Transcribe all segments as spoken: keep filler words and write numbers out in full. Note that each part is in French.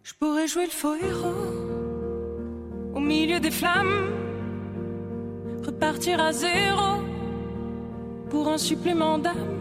Je pourrais jouer le faux héros au milieu des flammes, repartir à zéro pour un supplément d'âme.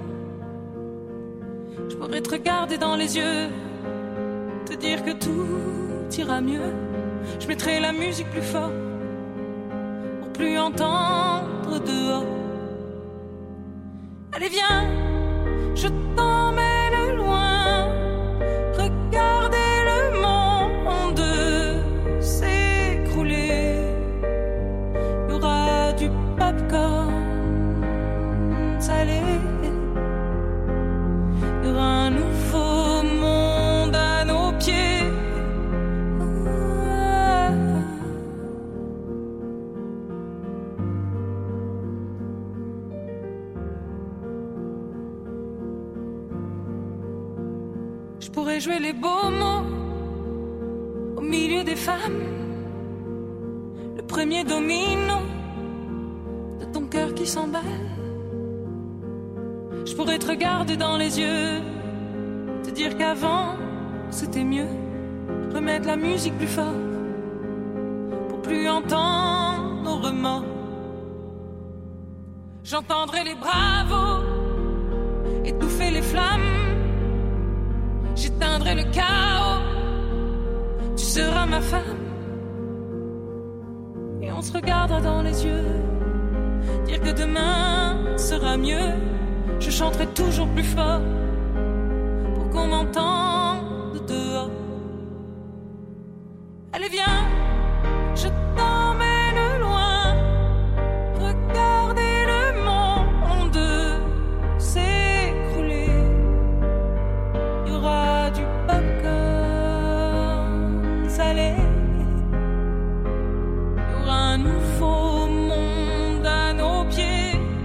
Je pourrais te regarder dans les yeux, te dire que tout ira mieux. Je mettrai la musique plus fort pour plus entendre dehors. Allez viens, je t'emmène loin, regardez le monde s'écrouler. Il y aura du popcorn salé, il y aura un nouveau monde à nos pieds. Je pourrais jouer les beaux mots au milieu des femmes, le premier domino de ton cœur qui s'emballe. Je pourrais te regarder dans les yeux, te dire qu'avant c'était mieux, remettre la musique plus fort pour plus entendre nos remords. J'entendrai les bravos étouffer les flammes, j'éteindrai le chaos, tu seras ma femme. Et on se regardera dans les yeux, dire que demain sera mieux. Je chanterai toujours plus fort pour qu'on m'entende dehors. Allez viens, je t'emmène loin, regardez le monde s'écrouler. Il y aura du popcorn salé, il y aura un nouveau monde à nos pieds.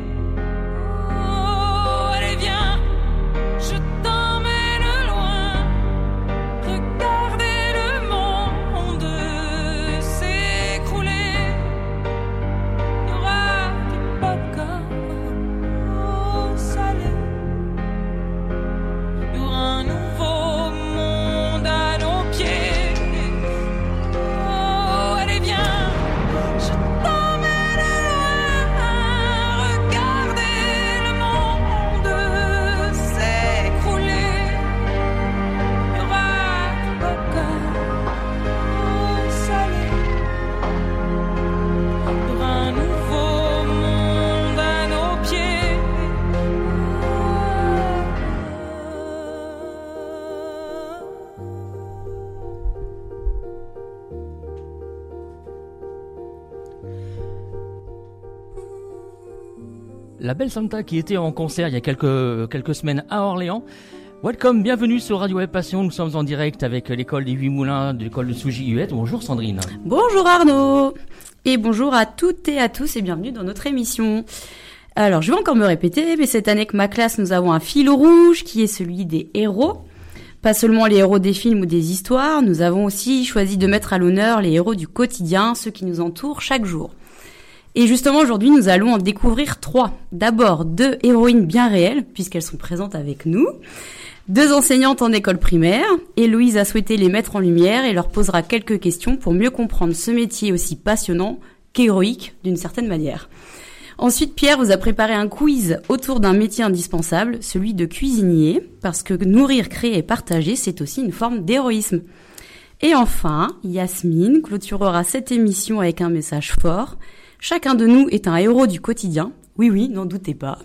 La belle Santa qui était en concert il y a quelques, quelques semaines à Orléans. Welcome, bienvenue sur Radio Web Passion. Nous sommes en direct avec l'école des Huit Moulins, de l'école de Sougy-Huette. Bonjour Sandrine. Bonjour Arnaud. Et bonjour à toutes et à tous et bienvenue dans notre émission. Alors, je vais encore me répéter, mais cette année avec ma classe, nous avons un fil rouge qui est celui des héros. Pas seulement les héros des films ou des histoires, nous avons aussi choisi de mettre à l'honneur les héros du quotidien, ceux qui nous entourent chaque jour. Et justement, aujourd'hui, nous allons en découvrir trois. D'abord, deux héroïnes bien réelles, puisqu'elles sont présentes avec nous. Deux enseignantes en école primaire. Héloïse a souhaité les mettre en lumière et leur posera quelques questions pour mieux comprendre ce métier aussi passionnant qu'héroïque, d'une certaine manière. Ensuite, Pierre vous a préparé un quiz autour d'un métier indispensable, celui de cuisinier, parce que nourrir, créer et partager, c'est aussi une forme d'héroïsme. Et enfin, Yasmine clôturera cette émission avec un message fort. Chacun de nous est un héros du quotidien. Oui, oui, n'en doutez pas.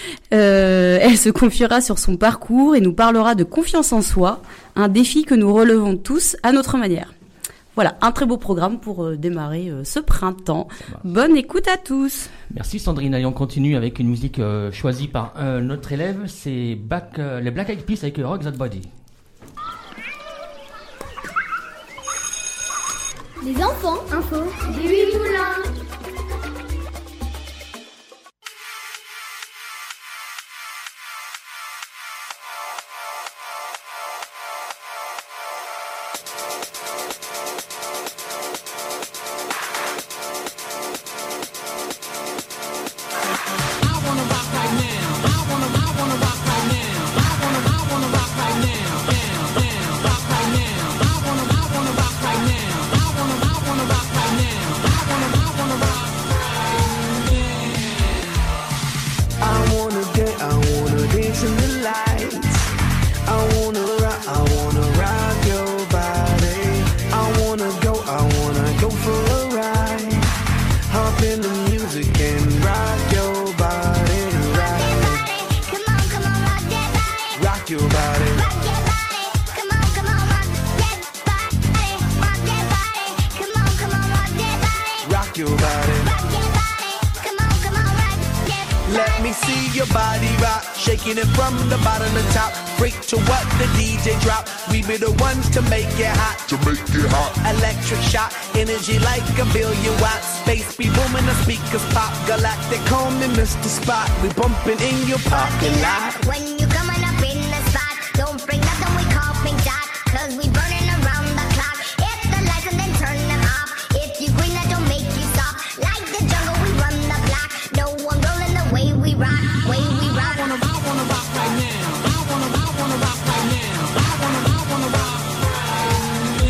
Euh, elle se confiera sur son parcours et nous parlera de confiance en soi, un défi que nous relevons tous à notre manière. Voilà, un très beau programme pour euh, démarrer euh, ce printemps. Bonne écoute à tous. Merci Sandrine. Allez, on continue avec une musique euh, choisie par un, notre élève. C'est Back, euh, les Black Eyed Peas avec Rock That Body. Les enfants, info, des Huit Moulins. I wanna rock right now. taking it from the bottom to top. Freak to what the D J drop. We be the ones to make it hot. To make it hot. Electric shock, energy like a billion watts. Space be booming, the speakers pop. Galactic home and Mister Spot. We bumping in your parking lot. When you coming up in the spot, don't bring nothing we call pink dot. Cause we burning around the clock. Hit the lights and then turn them off. If you green, that don't make you stop. Like the jungle, we run the block. No one rolling the way we rock, way we rock. I wanna, I wanna rock right now. I wanna, I wanna rock right now. I wanna, I wanna rock right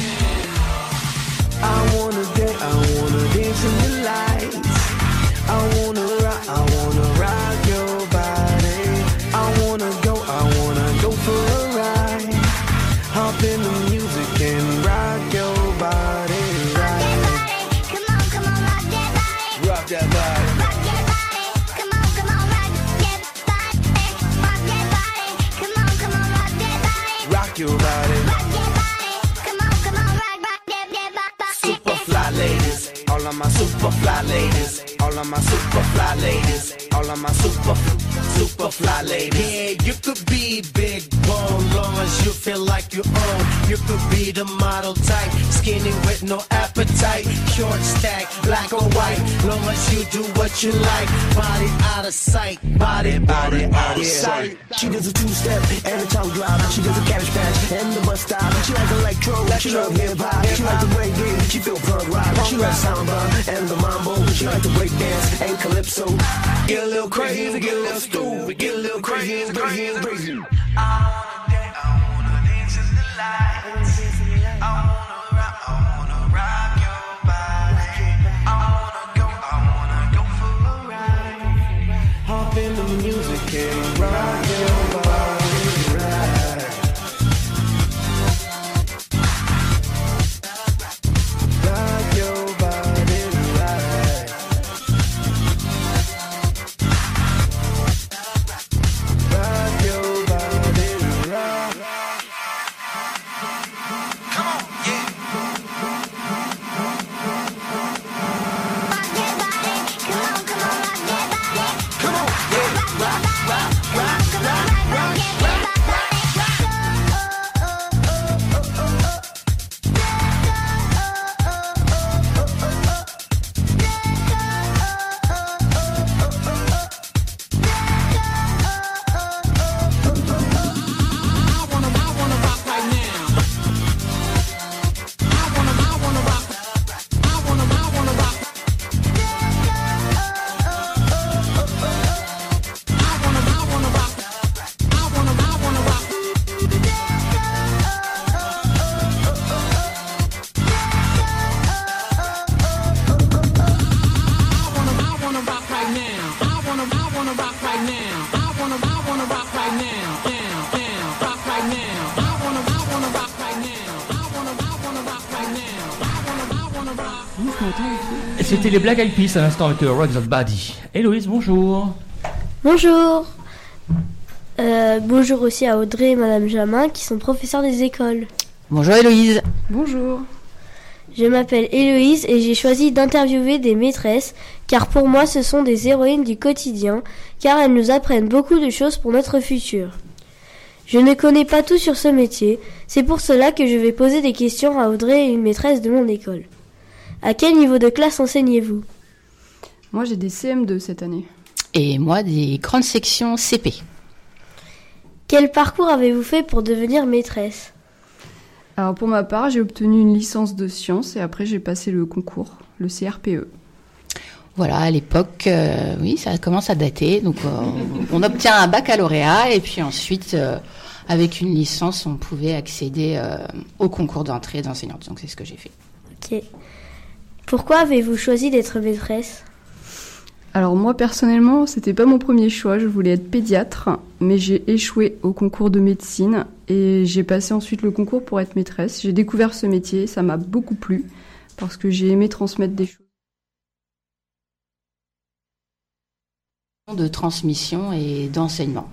now. I wanna get, I wanna dance in the lights. I wanna rock, I wanna rock your body. I wanna go, I wanna go for a ride. Hop in the music and rock your body. Rock that body, come on, come on, rock that body. Rock that body. Rock that body, come on, come on, rock that body. Rock that body, come on, come on, rock that body. Rock your body. Rock that body, come on, come on, rock, rock that, that body. Super fly ladies, all of my super fly ladies, all of my super fly ladies, all of my super, super fly ladies. Yeah, you could be big bone, long as you feel like you own. You could be the model type, skinny with no appetite, short stack, black or white, long as you do what you like. Body out of sight, body, body out of sight. She does a two-step and a tongue drop. She does a cabbage patch and the bus stop. She like electro, she love hip-hop. She like the reggae, she feel punk rock. She loves samba and the mambo. She like the break dance and calypso. Get a little crazy, get a little stupid, get a little crazy and crazy and crazy. I wanna dance, I wanna dance in the lights. I wanna rock, I wanna rock your body. I wanna go, I wanna go for a ride. Hop in the music and rock your body right. Rock your body right. Rock your body right. Come on, yeah. Rock that body, come on, come on, rock that body. Come on, yeah. Rock, rock, rock, Come on, rock, rock, rock rock, that rock. I wanna, I wanna rock right now. I wanna, I wanna rock. I wanna, I wanna rock. I wanna, I wanna rock. I wanna, I wanna rock. I wanna, I wanna rock right now. I wanna, I wanna rock right now. I wanna, I wanna rock right now. Now, now, rock right now. I wanna, I wanna rock right now. I wanna, I wanna rock right now. I wanna, I wanna rock. C'était les Black Eyed Peas à l'instant avec Rock That Body. Héloïse, bonjour. Bonjour. Euh, bonjour aussi à Audrey et Madame Jamin qui sont professeurs des écoles. Bonjour Héloïse. Bonjour. Je m'appelle Héloïse et j'ai choisi d'interviewer des maîtresses car pour moi ce sont des héroïnes du quotidien car elles nous apprennent beaucoup de choses pour notre futur. Je ne connais pas tout sur ce métier, c'est pour cela que je vais poser des questions à Audrey, une maîtresse de mon école. À quel niveau de classe enseignez-vous ? Moi j'ai des C M deux cette année. Et moi, des grandes sections C P. Quel parcours avez-vous fait pour devenir maîtresse ? Alors pour ma part, j'ai obtenu une licence de sciences et après j'ai passé le concours, le C R P E. Voilà, à l'époque, euh, oui, ça commence à dater. Donc, euh, on obtient un baccalauréat et puis ensuite, euh, avec une licence, on pouvait accéder euh, au concours d'entrée d'enseignante. Donc, c'est ce que j'ai fait. Ok. Pourquoi avez-vous choisi d'être maîtresse ? Alors moi personnellement, c'était pas mon premier choix, je voulais être pédiatre, mais j'ai échoué au concours de médecine et j'ai passé ensuite le concours pour être maîtresse. J'ai découvert ce métier, ça m'a beaucoup plu parce que j'ai aimé transmettre des choses. De transmission et d'enseignement.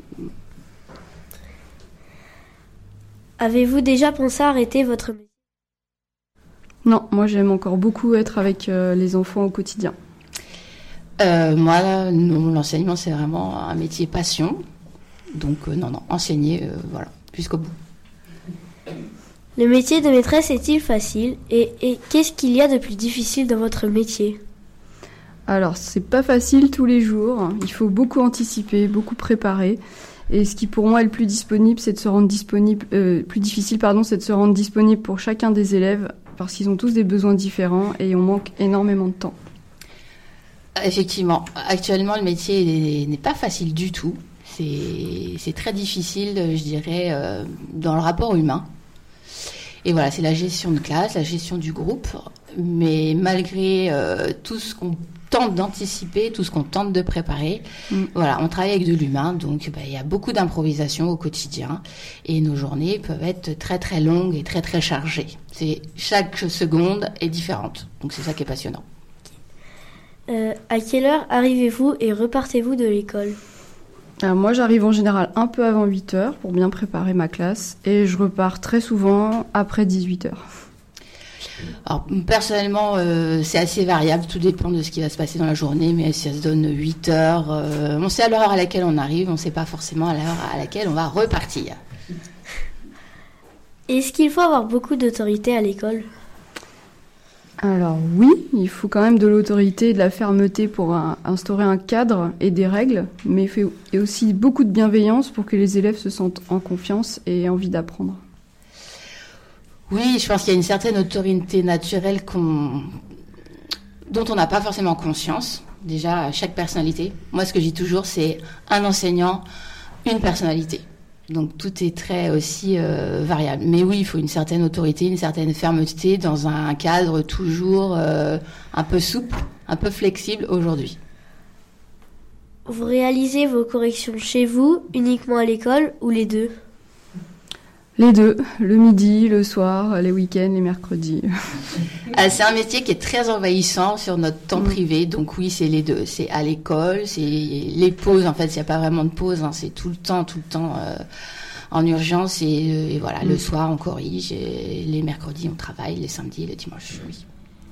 Avez-vous déjà pensé à arrêter votre métier ? Non, moi j'aime encore beaucoup être avec euh, les enfants au quotidien. Euh, moi, non, l'enseignement, c'est vraiment un métier passion. Donc euh, non, non, enseigner, euh, voilà, jusqu'au bout. Le métier de maîtresse est-il facile et, et qu'est-ce qu'il y a de plus difficile dans votre métier ? Alors, c'est pas facile tous les jours. Il faut beaucoup anticiper, beaucoup préparer. Et ce qui pour moi est le plus disponible, c'est de se rendre disponible, euh, plus difficile, pardon, c'est de se rendre disponible pour chacun des élèves parce qu'ils ont tous des besoins différents et on manque énormément de temps. Effectivement, actuellement le métier n'est pas facile du tout. C'est, c'est très difficile, je dirais, euh, dans le rapport humain. Et voilà, c'est la gestion de classe, la gestion du groupe. Mais malgré euh, tout ce qu'on tente d'anticiper, tout ce qu'on tente de préparer, mm. voilà, on travaille avec de l'humain, donc bah, il y a beaucoup d'improvisation au quotidien. Et nos journées peuvent être très très longues et très très chargées. C'est, chaque seconde est différente, donc c'est ça qui est passionnant. Euh, à quelle heure arrivez-vous et repartez-vous de l'école ? Alors moi, j'arrive en général un peu avant huit heures pour bien préparer ma classe et je repars très souvent après dix-huit heures. Alors, personnellement, euh, c'est assez variable, tout dépend de ce qui va se passer dans la journée, mais si ça se donne huit heures, euh, on sait à l'heure à laquelle on arrive, on ne sait pas forcément à l'heure à laquelle on va repartir. Est-ce qu'il faut avoir beaucoup d'autorité à l'école ? Alors oui, il faut quand même de l'autorité et de la fermeté pour un, instaurer un cadre et des règles, mais il faut et aussi beaucoup de bienveillance pour que les élèves se sentent en confiance et aient envie d'apprendre. Oui, je pense qu'il y a une certaine autorité naturelle qu'on... dont on n'a pas forcément conscience. Déjà, chaque personnalité. Moi, ce que je dis toujours, c'est un enseignant, une personnalité. Donc, tout est très aussi euh, variable. Mais oui, il faut une certaine autorité, une certaine fermeté dans un cadre toujours euh, un peu souple, un peu flexible aujourd'hui. Vous réalisez vos corrections chez vous, uniquement à l'école, ou les deux ? Les deux, le midi, le soir, les week-ends, les mercredis. Ah, c'est un métier qui est très envahissant sur notre temps mmh. privé, donc oui, c'est les deux. C'est à l'école, c'est les pauses, en fait, il n'y a pas vraiment de pause, hein, c'est tout le temps, tout le temps euh, en urgence, et, et voilà, mmh. le soir, on corrige, et les mercredis, on travaille, les samedis, les dimanches, oui.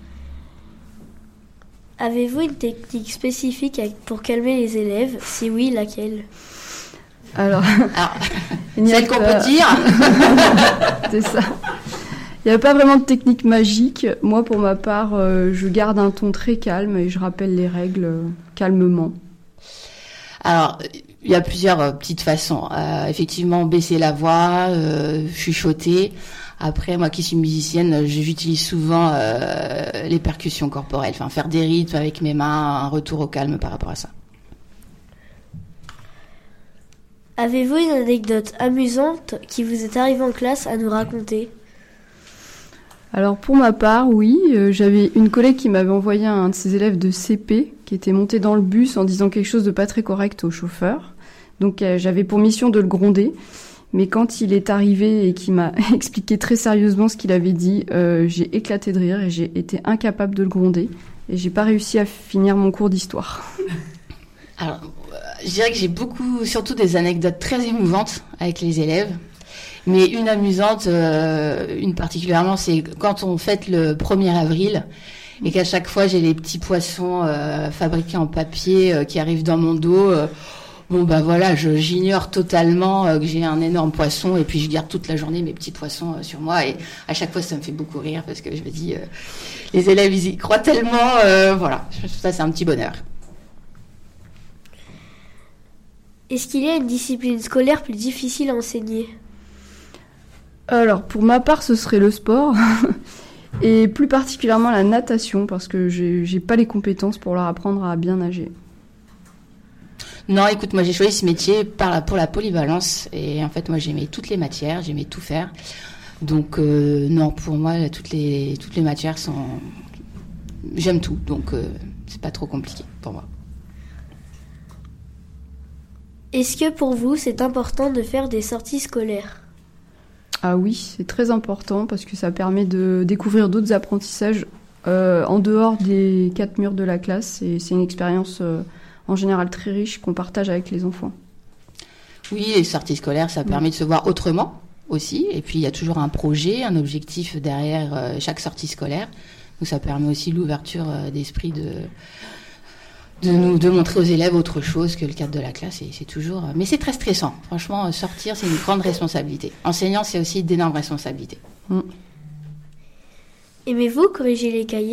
Avez-vous une technique spécifique pour calmer les élèves ? Si oui, laquelle ? Alors, Alors celle qu'on peut dire. C'est ça. Il n'y a pas vraiment de technique magique. Moi, pour ma part, euh, je garde un ton très calme et je rappelle les règles euh, calmement. Alors, il y a plusieurs euh, petites façons. Euh, effectivement, baisser la voix, euh, chuchoter. Après, moi qui suis musicienne, j'utilise souvent euh, les percussions corporelles. Enfin, faire des rythmes avec mes mains, un retour au calme par rapport à ça. Avez-vous une anecdote amusante qui vous est arrivée en classe à nous raconter ? Alors pour ma part, oui, euh, j'avais une collègue qui m'avait envoyé un de ses élèves de C P qui était monté dans le bus en disant quelque chose de pas très correct au chauffeur. Donc euh, j'avais pour mission de le gronder. Mais quand il est arrivé et qu'il m'a expliqué très sérieusement ce qu'il avait dit, euh, j'ai éclaté de rire et j'ai été incapable de le gronder. Et j'ai pas réussi à finir mon cours d'histoire. Alors, je dirais que j'ai beaucoup, surtout des anecdotes très émouvantes avec les élèves. Mais une amusante, euh, une particulièrement, c'est quand on fête le premier avril et qu'à chaque fois j'ai les petits poissons euh, fabriqués en papier euh, qui arrivent dans mon dos. Euh, bon ben voilà, je, j'ignore totalement euh, que j'ai un énorme poisson et puis je garde toute la journée mes petits poissons euh, sur moi et à chaque fois ça me fait beaucoup rire parce que je me dis, euh, les élèves ils y croient tellement, euh, voilà, ça c'est un petit bonheur. Est-ce qu'il y a une discipline scolaire plus difficile à enseigner ? Alors, pour ma part, ce serait le sport, et plus particulièrement la natation, parce que j'ai, j'ai pas les compétences pour leur apprendre à bien nager. Non, écoute, moi j'ai choisi ce métier par la, pour la polyvalence, et en fait, moi j'aimais toutes les matières, j'aimais tout faire. Donc, euh, non, pour moi, toutes les, toutes les matières sont... J'aime tout, donc euh, c'est pas trop compliqué pour moi. Est-ce que pour vous, c'est important de faire des sorties scolaires ? Ah oui, c'est très important parce que ça permet de découvrir d'autres apprentissages euh, en dehors des quatre murs de la classe. Et c'est une expérience euh, en général très riche qu'on partage avec les enfants. Oui, les sorties scolaires, ça permet de se voir autrement aussi. Et puis, il y a toujours un projet, un objectif derrière euh, chaque sortie scolaire. Donc, ça permet aussi l'ouverture euh, d'esprit de... de nous de montrer aux élèves autre chose que le cadre de la classe. Et c'est toujours, mais c'est très stressant. Franchement, sortir, c'est une grande responsabilité. Enseignant, c'est aussi d'énormes responsabilités. Mm. Aimez-vous corriger les cahiers ?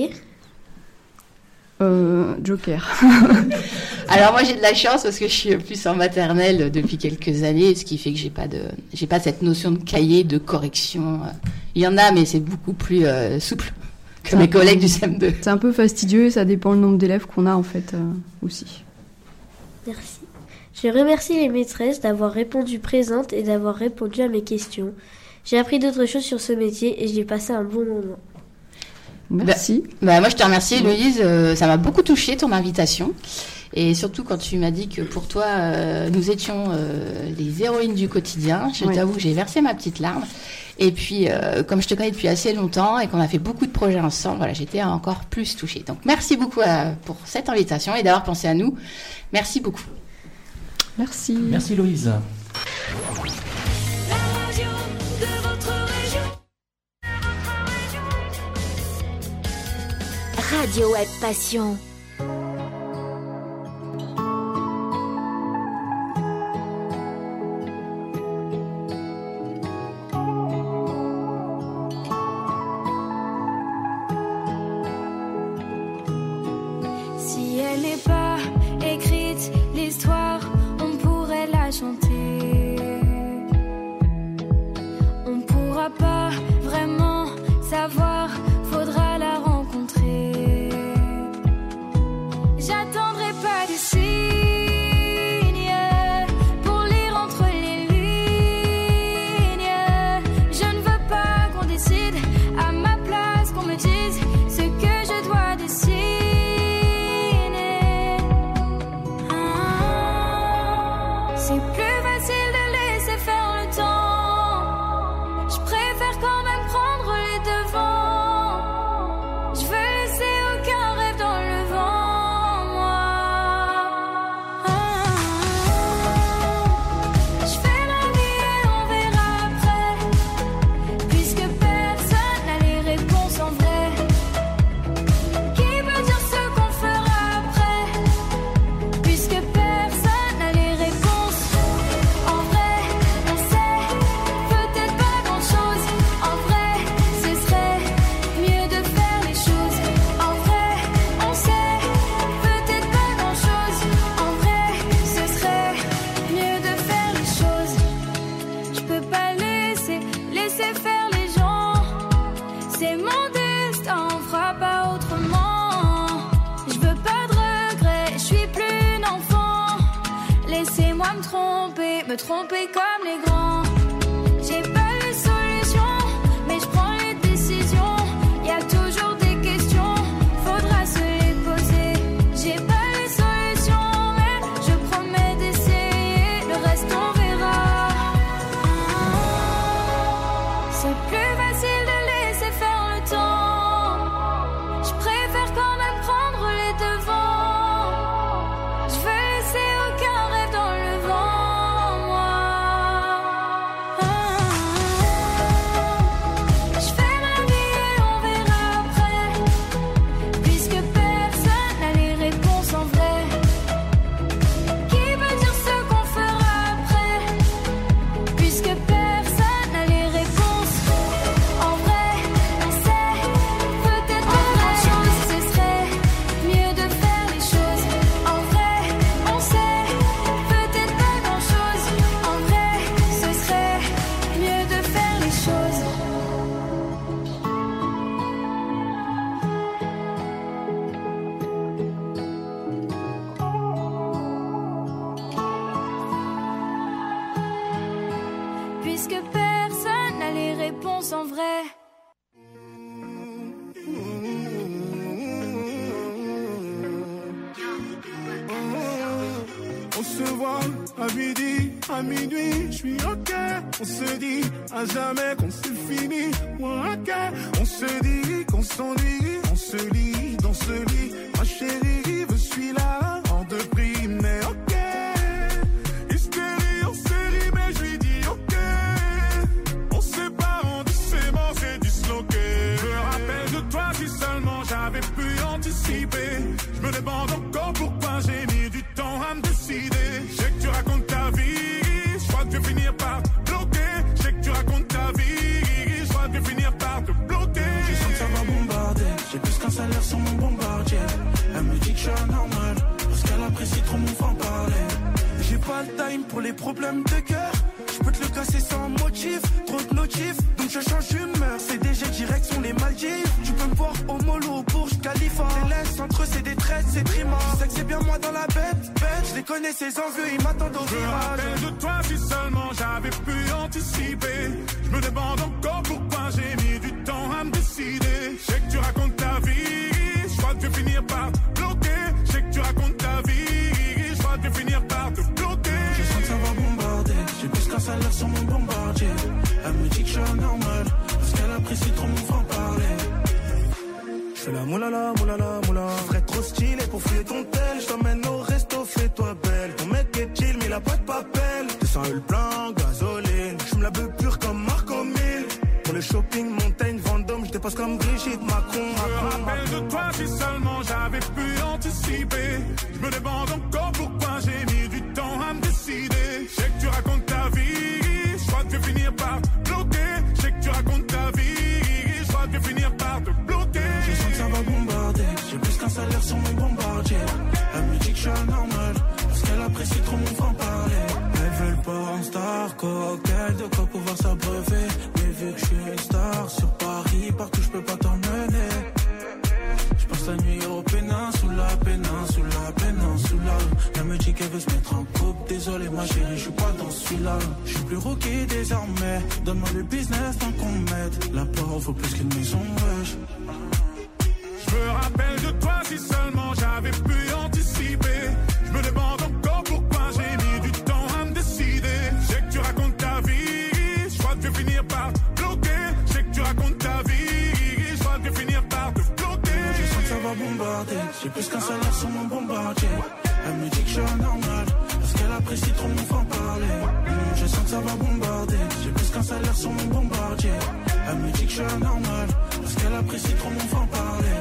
Euh, Joker. Alors moi j'ai de la chance parce que je suis plus en maternelle depuis quelques années, ce qui fait que j'ai pas de, j'ai pas cette notion de cahier, de correction. Il y en a, mais c'est beaucoup plus euh, souple que mes collègues du C M deux. C'est un peu fastidieux et ça dépend le nombre d'élèves qu'on a en fait euh, aussi. Merci. Je remercie les maîtresses d'avoir répondu présentes et d'avoir répondu à mes questions. J'ai appris d'autres choses sur ce métier et j'ai passé un bon moment. Merci. Bah, bah moi je te remercie Héloïse, euh, ça m'a beaucoup touchée ton invitation. Et surtout quand tu m'as dit que pour toi, euh, nous étions euh, les héroïnes du quotidien, je oui. t'avoue que j'ai versé ma petite larme. Et puis, euh, comme je te connais depuis assez longtemps et qu'on a fait beaucoup de projets ensemble, voilà, j'étais encore plus touchée. Donc, merci beaucoup à, pour cette invitation et d'avoir pensé à nous. Merci beaucoup. Merci. Merci Héloïse. Radio Web Passion. Si elle n'est pas écrite, l'histoire, on pourrait la chanter. On pourra pas vraiment savoir, faudra la rencontrer. J'attendrai pas de signes pour lire entre les lignes. Je ne veux pas qu'on décide à ma place, qu'on me dise ce que je dois dessiner. Ah, c'est plus facile de laisser faire le temps. Je préfère quand même prendre les devants. Je veux laisser aucun rêve dans le vent, moi. Ah, je fais ma vie et on verra après, puisque personne n'a les réponses en vrai. Qui peut dire ce qu'on fera après, puisque personne n'a les réponses en vrai. On sait peut-être pas grand chose. En vrai, ce serait mieux de faire les choses. En vrai, on sait peut-être pas grand chose. En vrai, ce serait mieux de faire les choses. Je peux pas laisser, laisser faire les gens. C'est mon destin, on fera pas autrement. Je veux pas de regrets, je suis plus une enfant. Laissez-moi me tromper, me tromper comme les grands. J'ai pas les solutions, mais je prends les décisions. Y a toujours des questions, faudra se les poser. J'ai pas les solutions, mais je promets d'essayer. Le reste on verra. C'est plus facile de laisser faire le temps. Je préfère quand même prendre les devants. Je veux laisser aucun rêve dans le vent, moi. Ah, je fais ma vie et on verra après, puisque personne n'a les réponses en vrai. Qui veut dire ce qu'on fera après, puisque personne n'a les réponses en vrai. On sait peut-être pas grand chose, ce serait mieux de faire les choses. En vrai, on sait peut-être pas grand chose. En vrai, ce serait mieux de faire les choses. Puisque personne n'a les réponses en vrai. On se voit à midi, à minuit, je suis ok. On se dit à jamais qu'on c'est fini, ouais, ok. On se dit qu'on s'ennuie, on se lit dans ce lit. Ma chérie, je suis là, hors de prix, mais ok. Hystérie en série, mais je lui dis ok. On se sépare en doucement, c'est disloqué. Je me rappelle de toi si seulement j'avais pu anticiper. Je me demande encore pourquoi qu'un salaire sur mon bombardier. Elle me dit que je suis anormal, parce qu'elle apprécie trop mon franc-parler. J'ai pas le time pour les problèmes de cœur. Je peux te le casser sans motif, trop de notifs, donc je change d'humeur. C'est D G direction les Maldives. Tu peux me voir au mollo, au Burj Khalifa. Les laisses entre eux, c'est des traites, c'est trima. Je sais que c'est bien moi dans la bête, bête. Je les connais, ces envieux, ils m'attendent au virage. Je me rappelle de toi si seulement j'avais pu anticiper. Je me demande encore pourquoi j'ai mis du temps à me décider. Je sais que tu racontes ta vie, je crois que tu vas finir par bloquer. Je sais que tu racontes ta vie, je crois que tu vas finir par te bloquer. Je sens que ça va bombarder, j'ai plus qu'un salaire sur mon bombardier. Elle me dit que je suis anormal, parce qu'elle apprécie trop mon franc-parler. Je fais la moulala, moulala, moula. Ferais trop stylé pour fouiller ton tel. Je t'emmène au resto, fais-toi belle. Ton mec est chill, mais il a pas de papel. Descends le plein, gasoline. Je me la beuh pure comme Marco Mille. Pour le shopping, montagne, Vendôme, je dépasse comme Brigitte Macron. Je me rappelle de toi si seulement j'avais pu anticiper. Je me demande encore pourquoi j'ai mis du temps à me décider. Je sais que tu racontes ta vie, je crois que tu vas finir par bloquer. Je sais que tu racontes ta vie, je crois que tu vas finir par te bloquer. Je sens que ça va bombarder, j'ai plus qu'un salaire sur mon bombardier. Elle me dit que je suis anormal, parce qu'elle apprécie trop mon franc-parler. Elles veulent pas un star, cocktail, de quoi pouvoir s'abreuver. Mais vu que je suis une star, sur Paris, partout je peux pas t'emmener. Je passe la nuit au péninsula, péninsula, péninsula. Elle me dit qu'elle veut se mettre en couple, désolé ma chérie, je suis pas dans celui-là. Je suis plus rookie désormais, donne-moi le business tant qu'on m'aide. La porte vaut plus qu'une maison, wesh. Je me rappelle de toi si seulement j'avais pu anticiper. Je me demande encore pourquoi j'ai mis du temps à me décider. Je sais que tu racontes ta vie, je crois que tu vas finir par bloquer. Je sais que tu racontes ta vie, je crois que tu vas finir par te bloquer. Je sens que ça va bombarder, j'ai plus qu'un salaire sur mon bombardier. Elle me dit que je suis anormal, parce qu'elle apprécie trop mon franc-parler. Mmh, je sens que ça va bombarder, j'ai plus qu'un salaire sur mon bombardier. Elle me dit que je suis anormal, parce qu'elle apprécie trop mon franc-parler.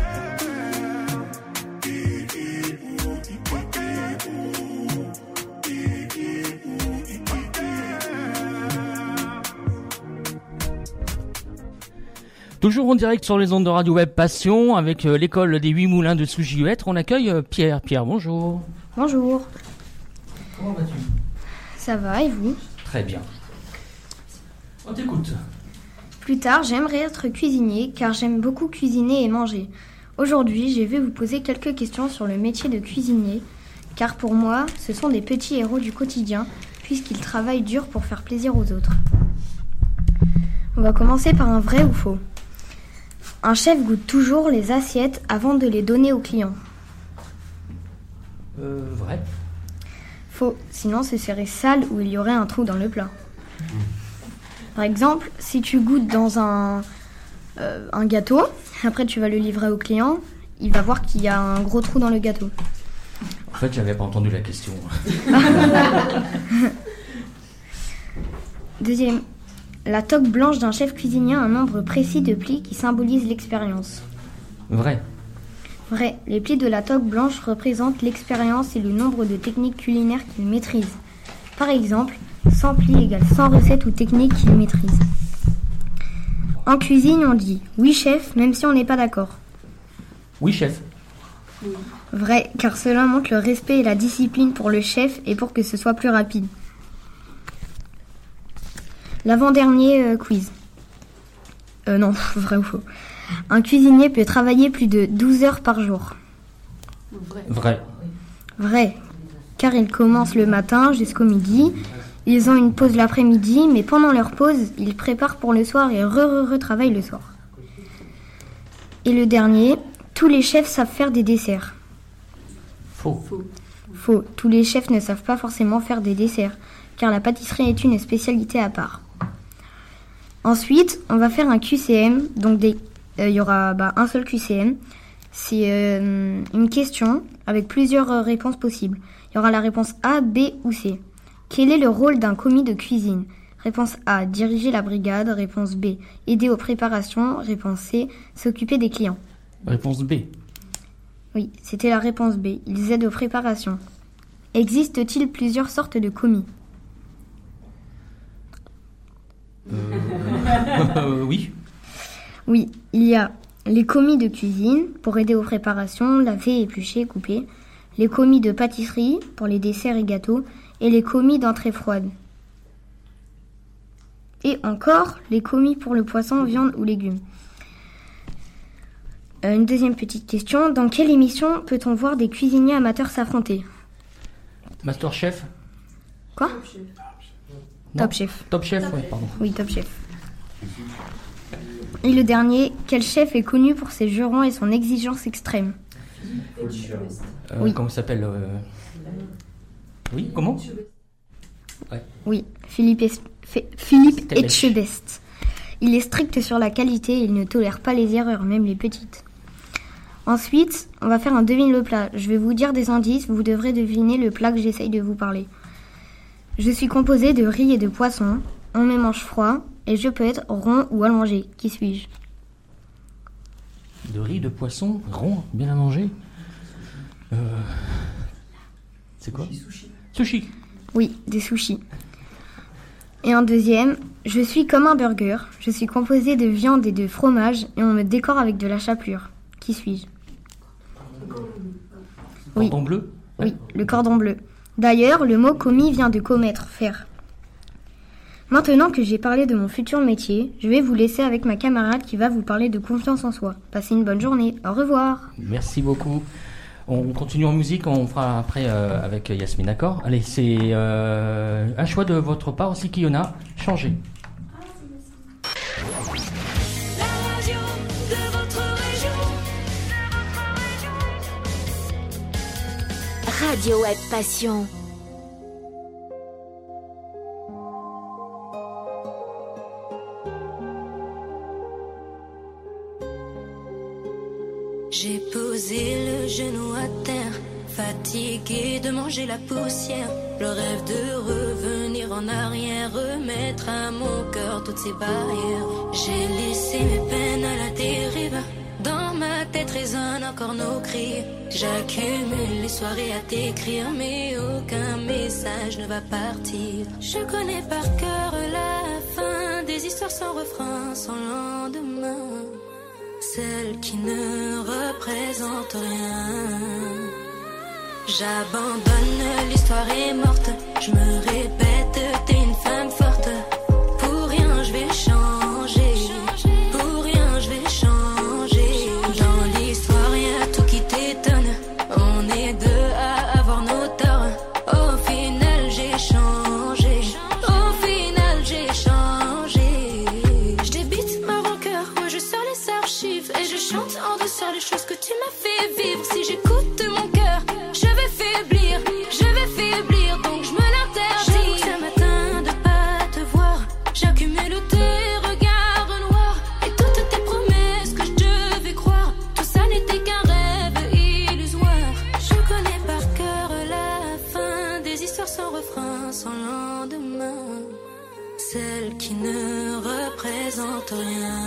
Toujours en direct sur les ondes de Radio Web Passion avec euh, l'école des Huit Moulins de Sougy-Huêtre. On accueille euh, Pierre. Pierre, bonjour. Bonjour. Comment vas-tu? Ça va et vous? Très bien. On t'écoute. Plus tard, j'aimerais être cuisinier car j'aime beaucoup cuisiner et manger. Aujourd'hui, je vais vous poser quelques questions sur le métier de cuisinier car pour moi, ce sont des petits héros du quotidien puisqu'ils travaillent dur pour faire plaisir aux autres. On va commencer par un vrai ou faux. Un chef goûte toujours les assiettes avant de les donner aux clients. Euh, vrai. Faux, sinon ce serait sale ou il y aurait un trou dans le plat. Par exemple, si tu goûtes dans un, euh, un gâteau, après tu vas le livrer au client, il va voir qu'il y a un gros trou dans le gâteau. En fait, j'avais pas entendu la question. Deuxième. La toque blanche d'un chef cuisinier a un nombre précis de plis qui symbolise l'expérience. Vrai. Vrai. Les plis de la toque blanche représentent l'expérience et le nombre de techniques culinaires qu'il maîtrise. Par exemple, cent plis égale cent recettes ou techniques qu'il maîtrise. En cuisine, on dit « oui chef » même si on n'est pas d'accord. Oui chef. Vrai, car cela montre le respect et la discipline pour le chef et pour que ce soit plus rapide. L'avant-dernier euh, quiz. Euh, non, vrai ou faux. Un cuisinier peut travailler plus de douze heures par jour. Vrai. Vrai, car ils commencent le matin jusqu'au midi. Ils ont une pause l'après-midi, mais pendant leur pause, ils préparent pour le soir et re-re-retravaillent le soir. Et le dernier, tous les chefs savent faire des desserts. Faux. Faux, tous les chefs ne savent pas forcément faire des desserts, car la pâtisserie est une spécialité à part. Ensuite, on va faire un Q C M, donc il euh, y aura bah, un seul Q C M. C'est euh, une question avec plusieurs euh, réponses possibles. Il y aura la réponse A, B ou C. Quel est le rôle d'un commis de cuisine? Réponse A, diriger la brigade. Réponse B, aider aux préparations. Réponse C, s'occuper des clients. Réponse B. Oui, c'était la réponse B. Ils aident aux préparations. Existe-t-il plusieurs sortes de commis? Euh... euh, oui. Oui, il y a les commis de cuisine pour aider aux préparations, laver, éplucher, couper, les commis de pâtisserie pour les desserts et gâteaux, et les commis d'entrée froide. Et encore, les commis pour le poisson, viande ou légumes. Euh, une deuxième petite question. Dans quelle émission peut-on voir des cuisiniers amateurs s'affronter ? Masterchef ? Quoi ? Non. Top Chef. Top Chef, oui, pardon. Oui, Top Chef. Et le dernier, quel chef est connu pour ses jurons et son exigence extrême ? Euh, Oui. Comment il s'appelle euh... Oui, comment ? Ouais. Oui, Philippe, es... F- Philippe Etchebest. Etchebest. Il est strict sur la qualité et il ne tolère pas les erreurs, même les petites. Ensuite, on va faire un devine le plat. Je vais vous dire des indices, vous devrez deviner le plat que j'essaye de vous parler. Je suis composé de riz et de poisson. On me mange froid et je peux être rond ou allongé. Qui suis-je ? De riz, de poisson, rond, bien à manger. Euh... C'est quoi ? Sushi. Sushi. Oui, des sushis. Et en deuxième, je suis comme un burger. Je suis composé de viande et de fromage et on me décore avec de la chapelure. Qui suis-je ? Oui. Cordon bleu ? Oui, le cordon bleu. D'ailleurs, le mot commis vient de commettre, faire. Maintenant que j'ai parlé de mon futur métier, je vais vous laisser avec ma camarade qui va vous parler de confiance en soi. Passez une bonne journée. Au revoir. Merci beaucoup. On continue en musique, on fera après euh, avec Yasmine, d'accord ? Allez, c'est euh, un choix de votre part aussi, Kiona. Changez. La radio de votre région. Radio Web Passion. J'ai posé le genou à terre, fatigué de manger la poussière. Le rêve de revenir en arrière, remettre à mon cœur toutes ces barrières. J'ai laissé mes peines à la dérive, dans ma tête résonnent encore nos cris. J'accumule les soirées à t'écrire, mais aucun message ne va partir. Je connais par cœur la fin des histoires sans refrain, sans lendemain. Celle qui ne représente rien. J'abandonne, l'histoire est morte. Je me répète, t'es une femme forte. Pour rien je vais changer. Pour rien je vais changer. Dans l'histoire y'a tout qui t'étonne. On est deux à avoir nos torts. Au final j'ai changé. Au final j'ai changé. Je débite ma rancœur, moi je sors les archives. Et je chante en douceur les choses que tu m'as fait vivre. Si j'écoute mon cœur, je vais faiblir, je vais faiblir, donc je me l'interdis. J'avoue que ça m'atteint de pas te voir. J'accumule tes regards noirs et toutes tes promesses que je devais croire. Tout ça n'était qu'un rêve illusoire. Je connais par cœur la fin des histoires sans refrain, sans lendemain. Celle qui ne représente rien.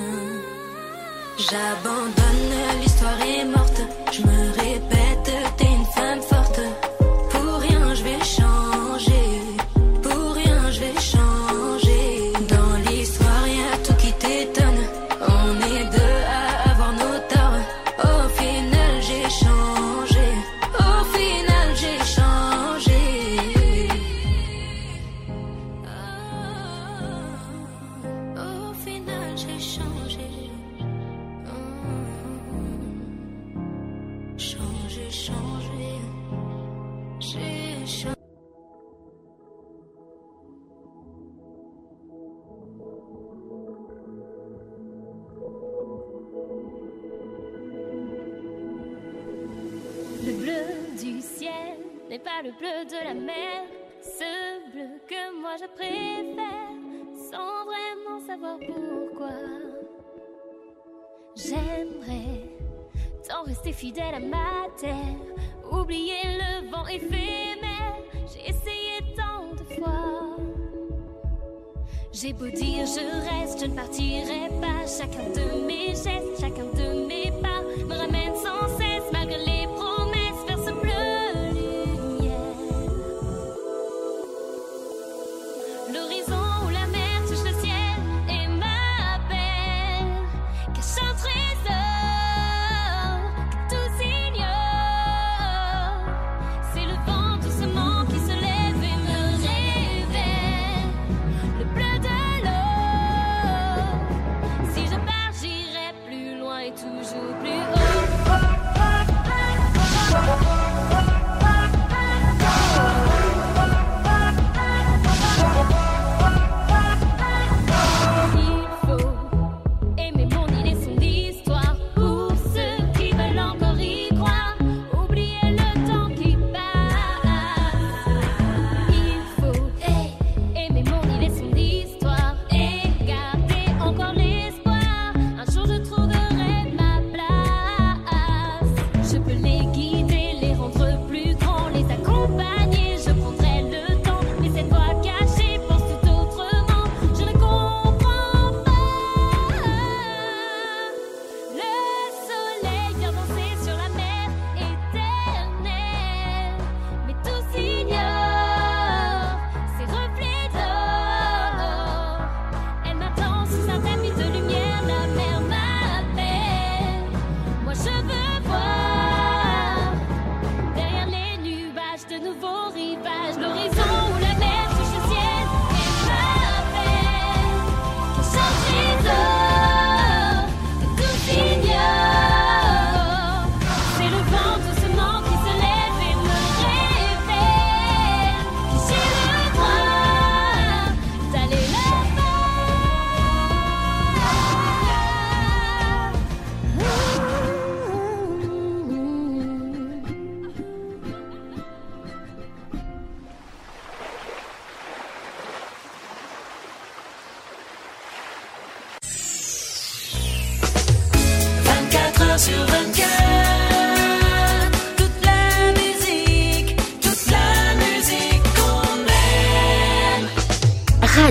J'abandonne, l'histoire est morte. Je me répète, t'es une femme forte. Pour rien je vais changer. Pour rien je vais changer. Dans l'histoire y'a tout qui t'étonne. On est deux à avoir nos torts. Au final j'ai changé. Au final j'ai changé. Au final j'ai changé. Changer, changer, j'ai changé. Le bleu du ciel n'est pas le bleu de la mer. Ce bleu que moi je préfère, sans vraiment savoir pourquoi. J'aimerais tant rester fidèle à ma terre, oublier le vent éphémère. J'ai essayé tant de fois. J'ai beau dire je reste, je ne partirai pas. Chacun de mes gestes, chacun de mes pas me ramène sans cesse, malgré les promesses, vers ce bleu lumière. L'horizon où la mer touche le ciel et m'appelle, cache un trésor.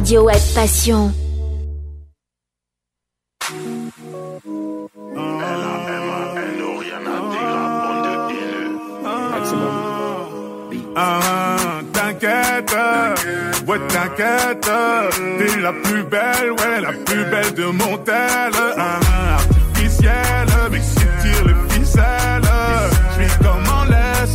Radio Web Passion. Ah, t'inquiète, ouais t'inquiète, t'es la plus belle, ouais la plus belle de mon tel. Ah, artificielle, mais si tu tires les ficelles, j'suis comme en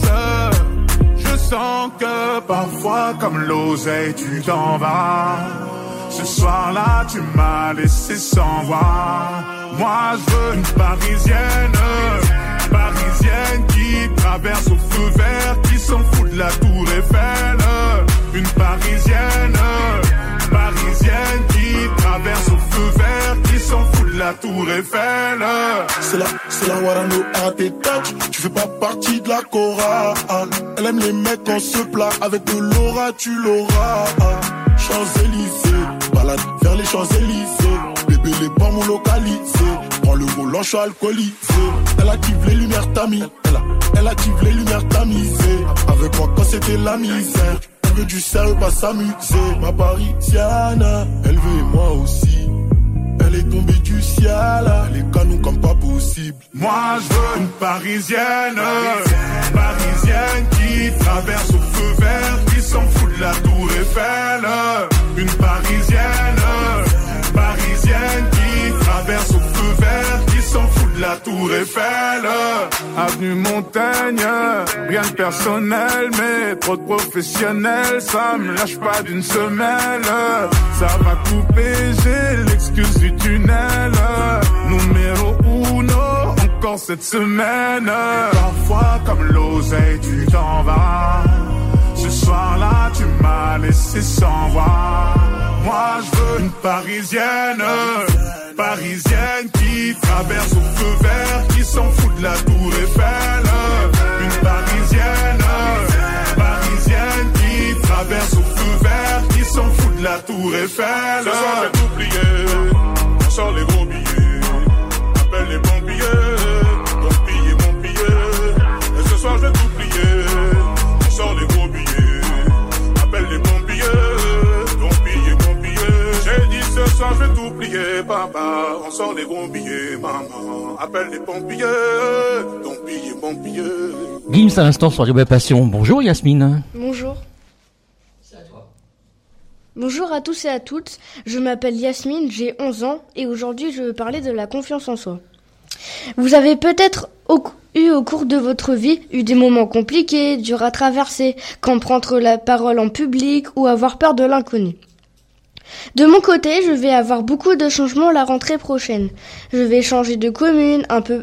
laisse. Je sens que parfois comme l'oseille tu t'en vas. Ce soir-là tu m'as laissé sans voix. Moi je veux une parisienne, parisienne qui traverse au feu vert, qui s'en fout de la tour Eiffel. Une parisienne, parisienne qui traverse au feu vert, qui s'en fout de la tour Eiffel. C'est la, c'est la Warano à tes touch, tu fais pas partie de la chorale. Elle aime les mecs en se plat, avec de l'aura tu l'auras. Champs-Élysées, balade vers les Champs-Élysées. Bébé les pas mon localisé, prends le volant, je suis alcoolisé. Elle active les lumières tamis, elle, a, elle active les lumières tamisées. Avec moi quand c'était la misère, elle veut du sérieux, pas s'amuser. Ma parisienne, elle veut moi aussi. Elle est tombée du ciel, elle est canon comme pas possible. Moi je veux une parisienne, parisienne, parisienne qui traverse au feu vert, qui s'en fout de la tour Eiffel. Une parisienne, parisienne qui traverse au feu vert, qui s'en fout de la tour Eiffel. Avenue Montaigne, rien de personnel, mais trop de professionnels, ça me lâche pas d'une semelle. Ça va couper, j'ai l'excuse du tunnel. Numéro uno, encore cette semaine. Parfois comme l'oseille tu t'en vas. Ce soir-là tu m'as laissé sans voix. Moi je veux une parisienne, parisienne qui traverse au feu vert, qui s'en fout de la tour Eiffel. Une parisienne, parisienne qui traverse au feu vert, qui s'en fout de la tour Eiffel. Ce soir j'ai tout plié, on sort les gros billets, appelle les pompiers, donc piller mon billet. Et ce soir je vais tout plier, on sort les gros billets, appelle les pompiers, donc piller mon billet. J'ai dit ce soir je vais tout plier, papa, on sort les gros billets, maman, appelle les pompiers, donc piller mon billet. Gims à l'instant sur Radio Web Passion. Bonjour Yasmine. Bonjour. Bonjour à tous et à toutes, je m'appelle Yasmine, j'ai onze ans et aujourd'hui je veux parler de la confiance en soi. Vous avez peut-être au, eu au cours de votre vie eu des moments compliqués, durs à traverser, comme prendre la parole en public ou avoir peur de l'inconnu. De mon côté, je vais avoir beaucoup de changements la rentrée prochaine. Je vais changer de commune, un peu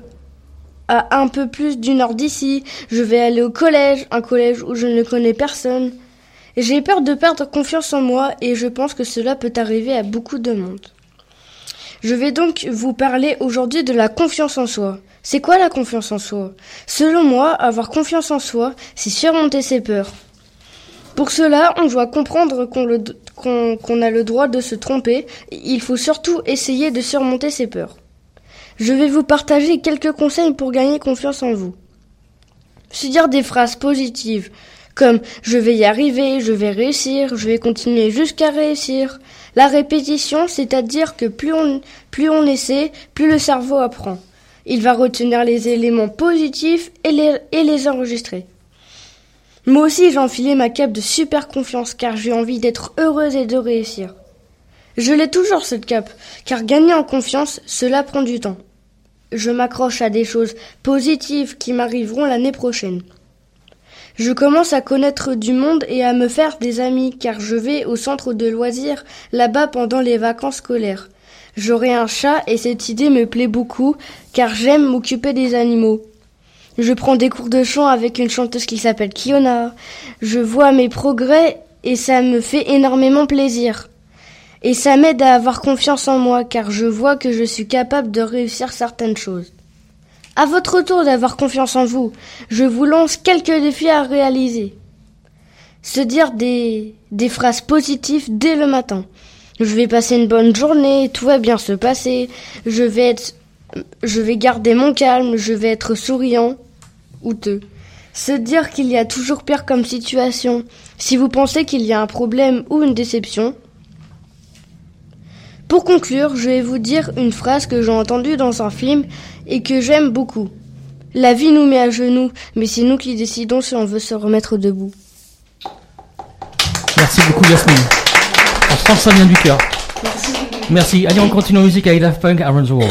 à un peu plus d'une heure d'ici, je vais aller au collège, un collège où je ne connais personne. J'ai peur de perdre confiance en moi et je pense que cela peut arriver à beaucoup de monde. Je vais donc vous parler aujourd'hui de la confiance en soi. C'est quoi la confiance en soi ? Selon moi, avoir confiance en soi, c'est surmonter ses peurs. Pour cela, on doit comprendre qu'on, le, qu'on, qu'on a le droit de se tromper. Il faut surtout essayer de surmonter ses peurs. Je vais vous partager quelques conseils pour gagner confiance en vous. Se dire des phrases positives. Comme « je vais y arriver, je vais réussir, je vais continuer jusqu'à réussir ». La répétition, c'est-à-dire que plus on, plus on essaie, plus le cerveau apprend. Il va retenir les éléments positifs et les, et les enregistrer. Moi aussi, j'ai enfilé ma cape de super confiance car j'ai envie d'être heureuse et de réussir. Je l'ai toujours cette cape, car gagner en confiance, cela prend du temps. Je m'accroche à des choses positives qui m'arriveront l'année prochaine. Je commence à connaître du monde et à me faire des amis car je vais au centre de loisirs là-bas pendant les vacances scolaires. J'aurai un chat et cette idée me plaît beaucoup car j'aime m'occuper des animaux. Je prends des cours de chant avec une chanteuse qui s'appelle Kiona. Je vois mes progrès et ça me fait énormément plaisir. Et ça m'aide à avoir confiance en moi car je vois que je suis capable de réussir certaines choses. À votre tour d'avoir confiance en vous, je vous lance quelques défis à réaliser. Se dire des, des phrases positives dès le matin. Je vais passer une bonne journée, tout va bien se passer, je vais être, je vais garder mon calme, je vais être souriant ou te. Se dire qu'il y a toujours pire comme situation. Si vous pensez qu'il y a un problème ou une déception, Pour conclure, je vais vous dire une phrase que j'ai entendue dans un film et que j'aime beaucoup. La vie nous met à genoux, mais c'est nous qui décidons si on veut se remettre debout. Merci beaucoup Yasmine. On prend ça bien du cœur. Merci. Merci. Allez, on continue en musique avec Daft Punk, Around the World.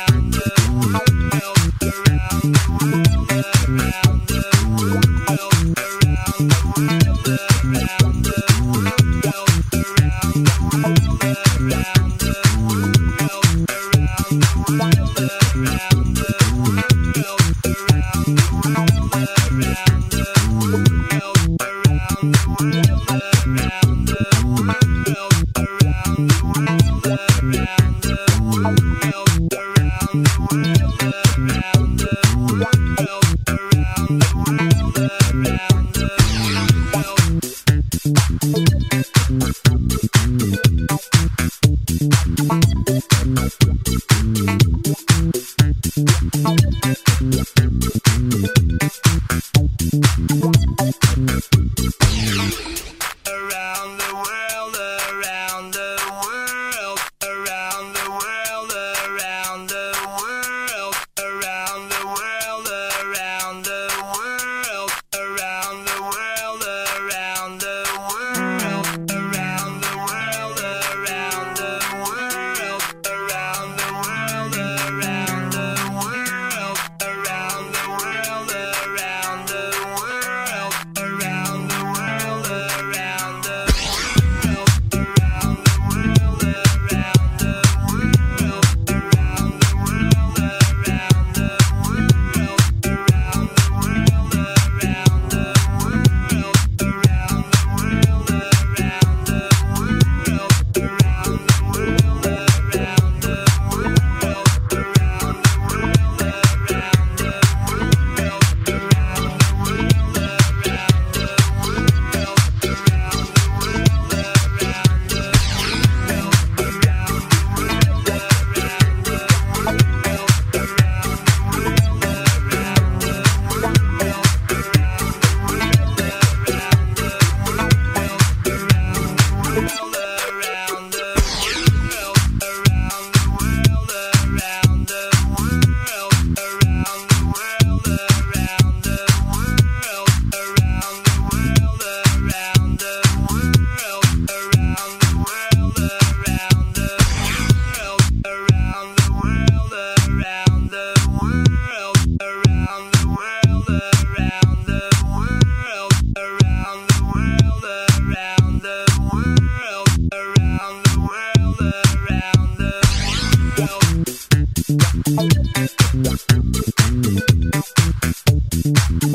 Around the world, around the world, around the world.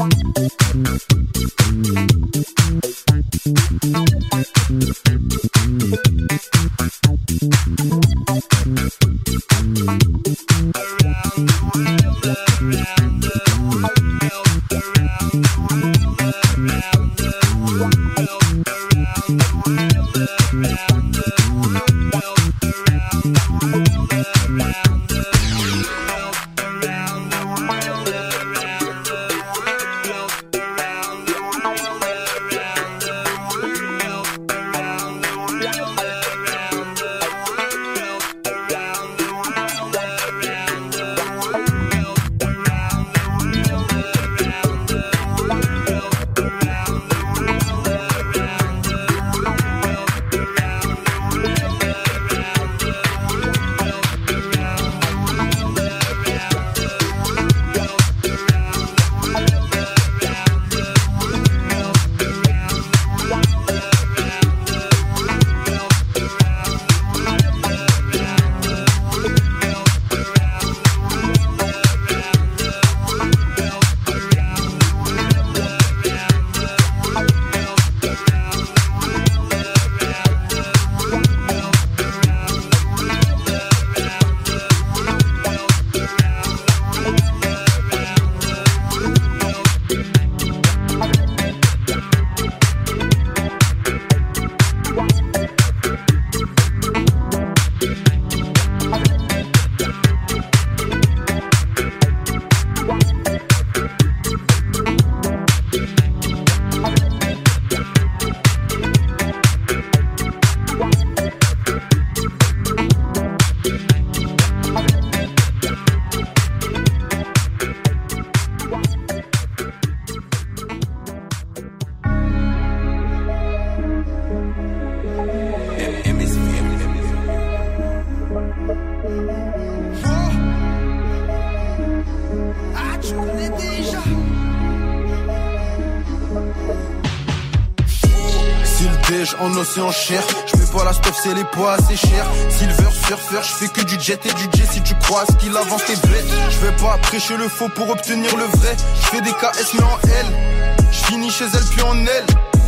En océan cher, je fais pas la stuff, c'est les poids assez chers. Silver surfer, je fais que du jet et du jet. Si tu crois à ce qu'il avance, t'es bête. Je vais pas prêcher le faux pour obtenir le vrai. Je fais des K S mais en L. Je finis chez elle puis en elle.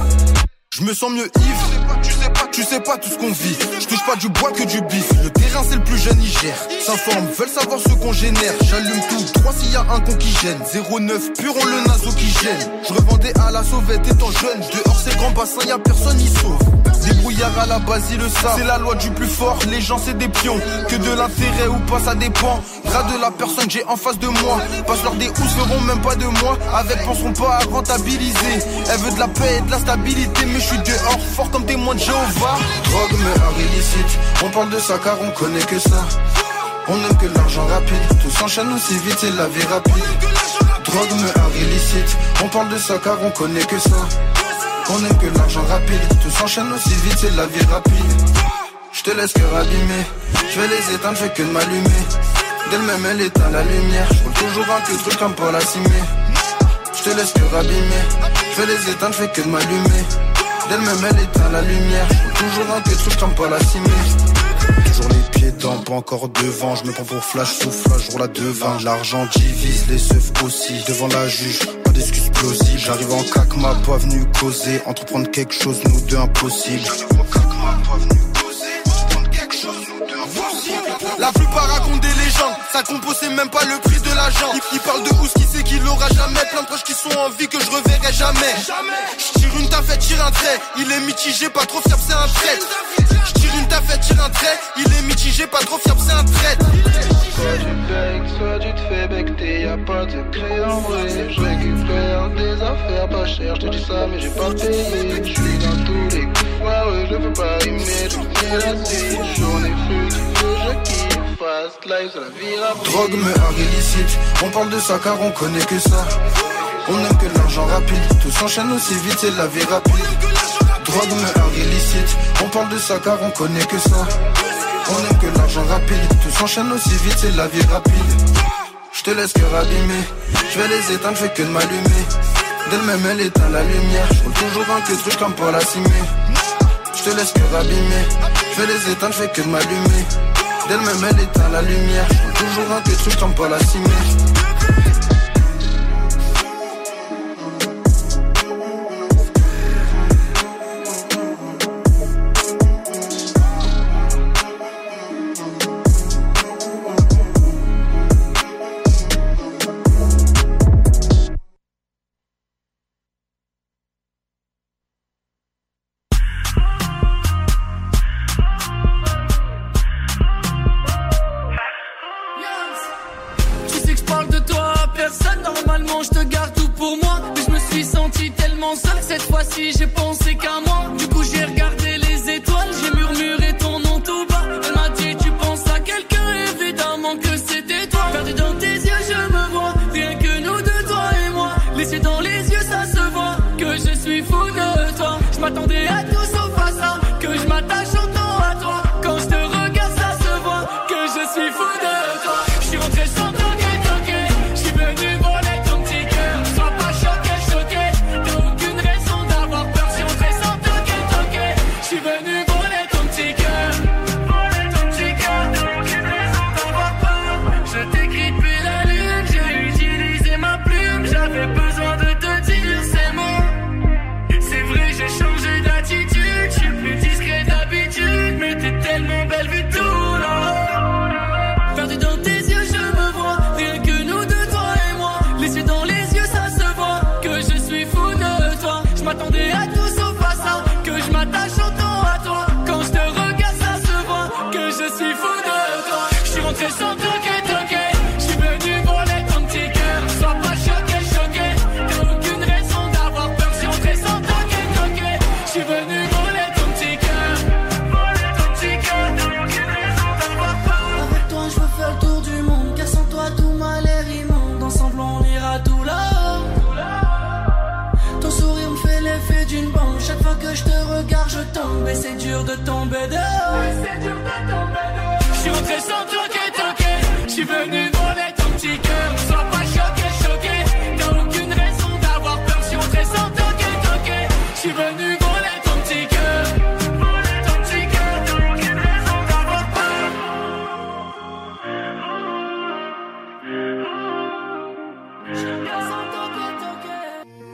Je me sens mieux ivre. Tu sais pas, tu sais pas tout ce qu'on vit. Je touche pas du bois que du bif. Le terrain c'est le plus jeune, il gère. S'informe, veulent savoir ce qu'on génère. J'allume tout, trois s'il y a un con qui gêne. zéro neuf, pur on le naso qui gêne. Je revendais à la sauvette étant jeune. Dehors c'est grand bassin, y a personne y sauve. Débrouillard à la base, il le savent. C'est la loi du plus fort, les gens c'est des pions. Que de l'intérêt ou pas, ça dépend. Ras de la personne que j'ai en face de moi. Passe leur des housses, feront même pas de moi. Avec penseront pas à rentabiliser. Elle veut de la paix et de la stabilité. Mais je suis dehors, fort comme témoin de Jéhovah. Drogue, meurtre illicite. On parle de ça car on connaît que ça. On aime que l'argent rapide. Tout s'enchaîne aussi vite, c'est la vie rapide. Drogue, meurtre illicite. On parle de ça car on connaît que ça. On aime que l'argent rapide. Tout s'enchaîne aussi vite, c'est la vie rapide. Je te laisse cœur abîmé. Je vais les éteindre, je fais que de m'allumer. D'elle-même elle éteint la lumière. Je roule toujours un que truc comme Paul Assimé. Je te laisse cœur abîmé. Je vais les éteindre, je fais que de m'allumer. D'elle-même elle éteint la lumière. Je roule toujours un que truc comme Paul Assimé. Toujours les pieds dans, pas encore devant. Je me prends pour flash, souffle, je roule à devant. L'argent divise, les seufs aussi. Devant la juge, pas d'excuses plausibles. J'arrive en cac, ma pas venu causer. Entreprendre quelque chose, nous deux impossible. J'arrive en cac, ma pas venu causer. Entreprendre quelque chose, nous deux impossible. La plupart racontent des légendes. Ça compose, c'est même pas le prix de l'argent. Ils, ils parlent de ouf, qui sait qu'il aura jamais. Plein de proches qui sont en vie que je reverrai jamais. Je tire une tafette, tire un trait. Il est mitigé, pas trop fiable, c'est un traître. Je tire une tafette, tire un trait. Il est mitigé, pas trop fiable, c'est un traître. Soit tu payes, soit tu te fais becter, y'a pas de secret en vrai. Je récupère des affaires pas chères, je te dis ça mais j'ai pas payé. Je suis dans tous les coups foireux, je veux pas rimer, je veux lasser. J'en ai plus du feu, je kiffe, fast life, c'est la vie rapide. Drogue, meurtre illicite, on parle de ça car on connaît que ça. On aime que l'argent rapide, tout s'enchaîne aussi vite, c'est la vie rapide. Drogue, meurtre illicite, on parle de ça car on connaît que ça. On aime que l'argent rapide, tout s'enchaîne aussi vite, c'est la vie rapide. Je te laisse cœur abîmé, je vais les éteindre, je fais que de m'allumer. D'elle-même elle éteint la lumière, je roule toujours un que truc comme Paul Assimé. Je te laisse cœur abîmé, je vais les éteindre, je fais que de m'allumer. D'elle-même elle éteint la lumière, je roule toujours un que truc comme Paul Assimé. tellement seul que cette fois-ci j'ai pensé qu'à moi. Du coup j'ai regardé les étoiles, j'ai murmuré ton nom tout bas. Elle m'a dit tu penses à quelqu'un, évidemment que c'était toi. Perdu dans tes yeux je me vois, rien que nous deux, toi et moi. Laissé dans les yeux ça se voit, que je suis fou de toi. Je m'attendais à tout sauf à ça, que je m'attache autant à toi. Quand je te regarde ça se voit, que je suis fou de toi. Je suis rentré sans toquer, toquer, je suis venu voler ton petit cœur. Sois pas choqué, choqué, t'as aucune raison d'avoir peur. Je suis rentré sans toquer, toquer, je suis venu voler ton petit cœur. Voler ton petit cœur, t'as aucune raison d'avoir peur. Je t'écris depuis la lune, j'ai utilisé ma plume. J'avais besoin de te dire ces mots. C'est vrai, j'ai changé d'attitude, je suis plus discret d'habitude. Mais t'es tellement belle vu de tout là. Perdu dans tes yeux, je me vois, rien que nous deux, toi et moi. Les yeux dans les yeux, ça se voit, que je suis fou de toi. Je m'attendais à tout sauf à ça, que je m'attache autant à toi. Quand je te regarde, ça se voit, que je suis fou de toi. Je suis rentré sans toquer, toquer, je suis venu voler ton petit cœur. Sois pas choqué, choqué, t'as aucune raison d'avoir peur. Je suis rentré sans toquer, toquer, je suis venu voler ton petit cœur. Voler ton petit cœur, t'as aucune raison d'avoir peur. Avec toi je veux faire le tour du monde, car sans toi tout m'a l'air immonde. Ensemble on ira tout là-haut. Ton sourire me fait l'effet d'une bombe. Chaque fois que je te regarde je tombe, et c'est dur de tomber dehors. C'est dur de tomber dehors. Je suis rentré sans toquer, toquer, je suis venu voler ton petit cœur. Sois pas choqué, choqué, t'as aucune raison d'avoir peur. Je suis rentré sans toquer, toquer, je suis venu voler ton petit cœur. Voler ton petit cœur, t'as aucune raison d'avoir peur. Je suis rentré sans toquer, toquer.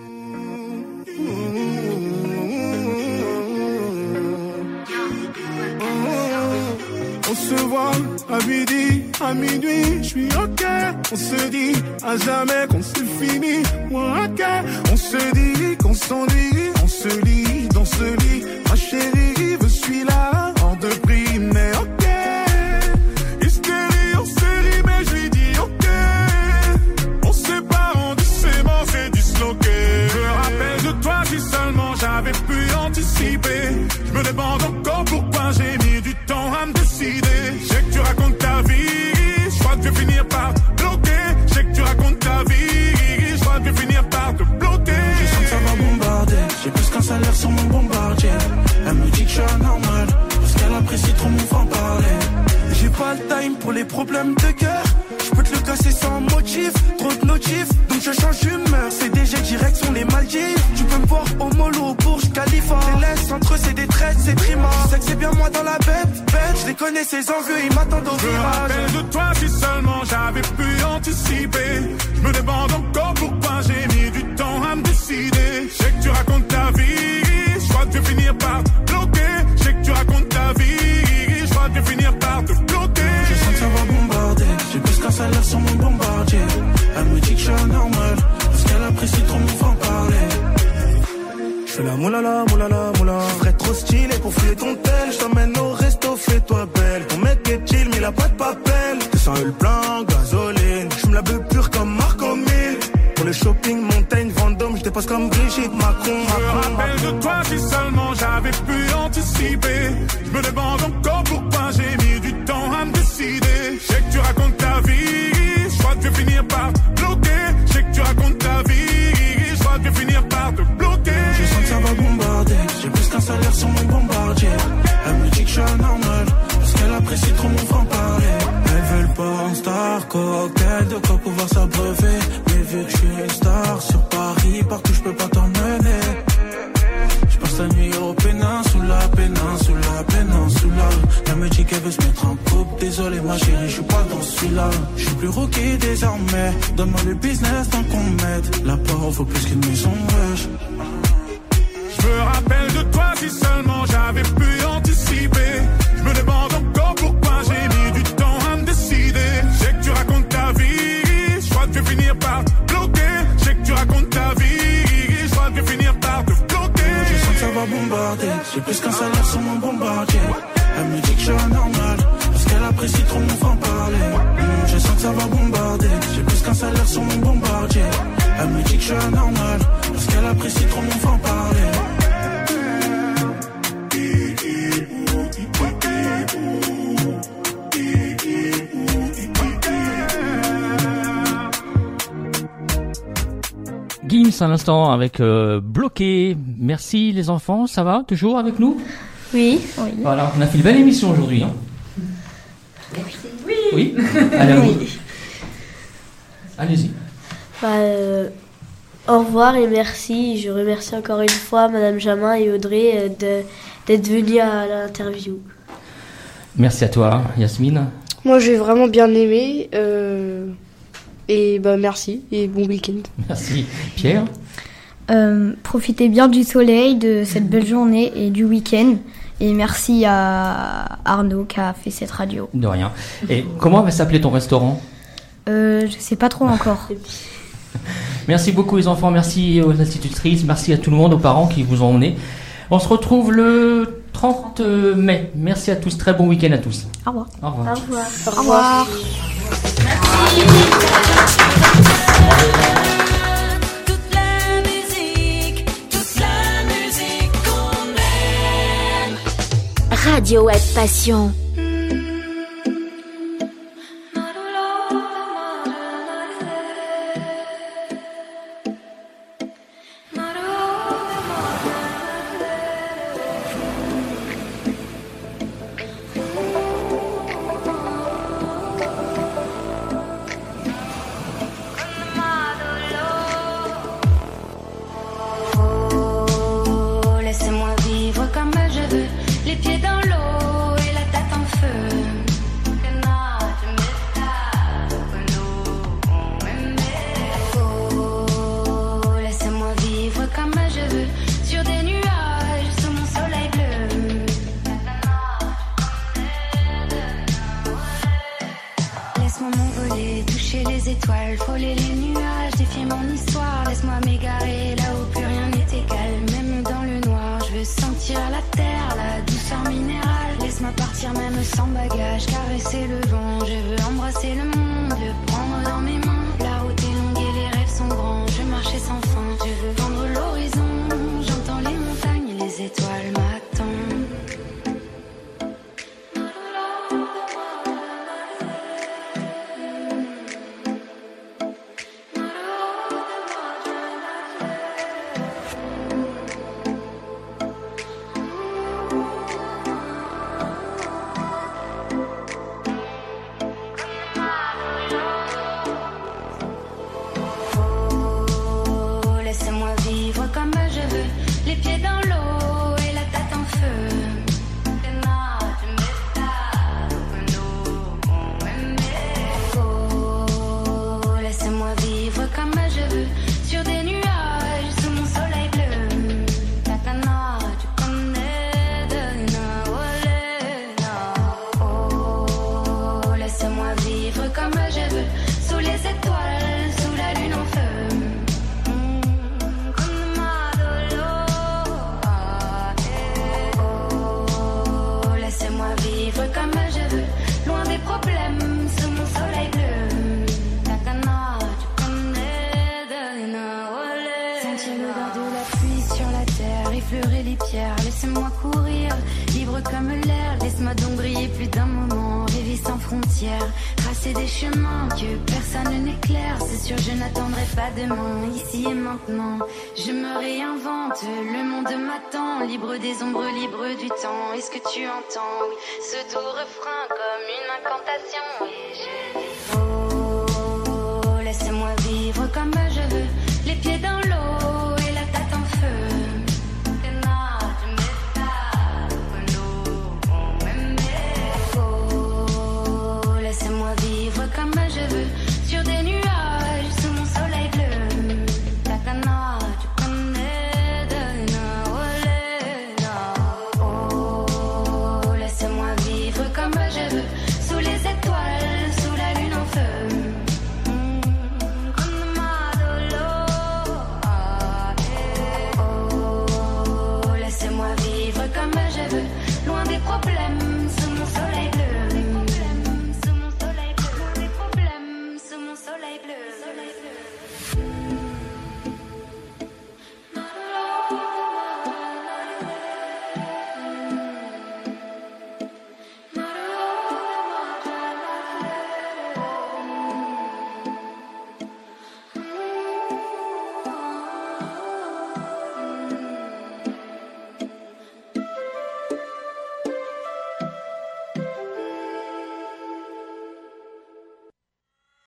On se voit à midi, à minuit, je suis ok. On se dit à jamais qu'on c'est fini. Moi ok. On se dit qu'on s'ennuie, on se lit dans ce lit. Ma chérie, je suis là, hors de prix, mais ok. Hystérie, on série, mais je lui dis ok. On se sépare, on dit c'est mort, c'est disloqué. Je me rappelle de toi si seulement j'avais pu anticiper. Je me demande encore pourquoi j'ai mis du temps à me décider. Je sais que tu racontes ta vie, je crois que je vais finir par bloquer. Je sais que tu racontes ta vie, je crois que je vais finir par te bloquer. Je sens que ça va bombarder, j'ai plus qu'un salaire sur mon bombardier. Elle me dit que je suis anormal, parce qu'elle apprécie trop mon franc-parler. J'ai pas le time pour les problèmes de cœur, je peux te le casser sans motif, trop de notifs, donc je change d'humeur. C D G direction les Maldives, tu peux me voir au mollo au Burj Khalifa. Les laisse entre eux c'est des traites, c'est trima. Tu sais que c'est bien moi dans la bête, bête. Je les connais ces envieux, ils m'attendent au virage. Je me rappelle de toi si seulement j'avais pu anticiper. Je me demande encore pourquoi j'ai mis du temps à me décider. Je sais que tu racontes ta vie, je crois que je vais finir par bloquer. Je sais que tu racontes ta vie, je crois que je vais finir par te bloquer. Je sens que ça va bombarder, j'ai plus qu'un salaire sur mon bombardier. Elle me dit que je suis anormal, parce qu'elle apprécie trop mon franc-parler. Je fais la moulala, moulala, moula. Je ferais trop stylé pour fouiller ton tel. Je t'emmène au resto, fais-toi belle. Ton mec est chill, mais il a pas de papel. T'es sans le plein, gasoline. Je me la veux pure comme Marco Mille. Pour le shopping, montagne, Vendôme, je dépasse comme Brigitte Macron. Je me rappelle de toi si seulement j'avais pu anticiper. Je me demande encore pourquoi j'ai mis du temps à me décider. Je sais que tu racontes ta vie, je crois que je vais finir par bloquer. Je sais que tu racontes ta vie, je crois que je vais finir par te bloquer. Je sens que ça va bombarder, j'ai plus qu'un salaire sur mon bombardier. Elle me dit que je suis anormal, parce qu'elle apprécie trop mon franc-parler. Elles veulent pas un star, cocktail, de quoi pouvoir s'abreuver. Mais vu que je suis une star, sur Paris, partout je peux pas t'emmener. Je passe la nuit au péninsula, péninsula, péninsula. Elle me dit qu'elle veut se mettre en couple, désolé ma chérie, je suis pas dans celui-là. Je suis plus rookie désormais, donne-moi le business tant qu'on m'aide. La part vaut plus qu'une maison, wesh. Je me rappelle de toi si seulement j'avais pu anticiper. Je me demande encore pourquoi j'ai mis du temps à me décider. Je sais que tu racontes ta vie, je crois que je vais finir par bloquer. Je sais que tu racontes ta vie, je crois que je vais finir par te bloquer. Je sens que ça va bombarder, j'ai plus qu'un salaire sur mon bombardier. Elle me dit que je suis anormal, parce qu'elle apprécie trop mon franc-parler. Mmh, je sens que ça va bombarder. J'ai plus qu'un salaire sur mon bombardier. Elle me dit que je suis anormal parce qu'elle apprécie trop mon franc-parler. Gims à l'instant avec euh, Bloqué. Merci les enfants, ça va toujours avec nous? Oui. Oui. Voilà, on a fait une belle émission aujourd'hui. Hein. Oui. Oui. Allez, à vous. Oui. Allez-y. Bah, euh, au revoir et merci. Je remercie encore une fois Madame Jamin et Audrey euh, de, d'être venus à l'interview. Merci à toi, Yasmine. Moi, j'ai vraiment bien aimé. Euh, et bah, merci et bon week-end. Merci. Pierre? Euh, profitez bien du soleil, de cette belle journée et du week-end. Et merci à Arnaud qui a fait cette radio. De rien. Et comment va s'appeler ton restaurant? Euh, je sais pas trop encore. Merci beaucoup les enfants, merci aux institutrices, merci à tout le monde, aux parents qui vous ont emmenés. On se retrouve le trente mai. Merci à tous, très bon week-end à tous. Au revoir. Au revoir. Au revoir. Au revoir. Toute la musique, toute la musique qu'on aime. Radio Web Passion. Laissez-moi vivre comme je veux, les pieds dans l'eau et la tête en feu. Oh, laissez-moi vivre comme je veux, sur des nuages, sous mon soleil bleu. Laisse-moi m'envoler, toucher les étoiles, frôler les nuages, défier mon histoire. Laisse-moi m'égarer là où plus rien n'est égal, même dans le noir. Je veux sentir la terre, la douceur minérale. Laisse-moi partir même sans bagage, caresser le vent. Je veux embrasser le monde, le prendre dans mes mains. La route est longue et les rêves sont grands. Je veux marcher sans fin, je veux vendre l'horizon. J'entends les montagnes et les étoiles m'attendent. Oh, laissez-moi vivre comme je veux, les pieds dans l'eau et la tête en feu. Oh, laissez-moi vivre comme je veux, sur des nuages, sous mon soleil bleu. Takana, tu connais de Naolena. Oh, laissez-moi vivre comme je veux, sous les étoiles, sous la lune en feu. Oh, laissez-moi vivre comme je veux, loin des problèmes, sous mon soleil bleu. Takana, tu connais de Naolé. Sentir l'odeur de la pluie sur la terre, effleurer les pierres, laissez-moi courir, libre comme l'air. Laisse-moi donc briller plus d'un moment, rêver sans frontières, tracer des chemins que personne n'éclaire. C'est sûr, je n'attendrai pas demain, ici et maintenant. Je me réinvente, le monde m'attend, libre des ombres, libre du temps. Est-ce que tu entends, oui, ce doux refrain comme une incantation? Et je